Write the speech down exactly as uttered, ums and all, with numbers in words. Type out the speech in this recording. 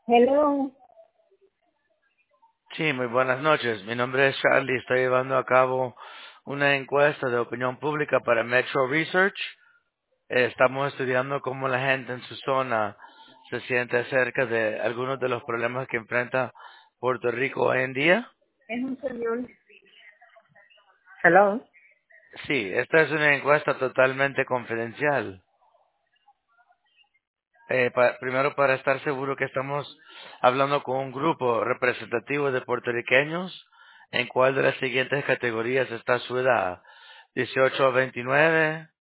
Hello. Sí, muy buenas noches. Mi nombre es Charlie. Estoy llevando a cabo una encuesta de opinión pública para Metro Research. Eh, Estamos estudiando cómo la gente en su zona se siente acerca de algunos de los problemas que enfrenta Puerto Rico hoy en día. Es un señor. Hello. Sí, esta es una encuesta totalmente confidencial. Eh, pa- primero, para estar seguro que estamos hablando con un grupo representativo de puertorriqueños, ¿en cuál de las siguientes categorías está su edad? dieciocho a veintinueve,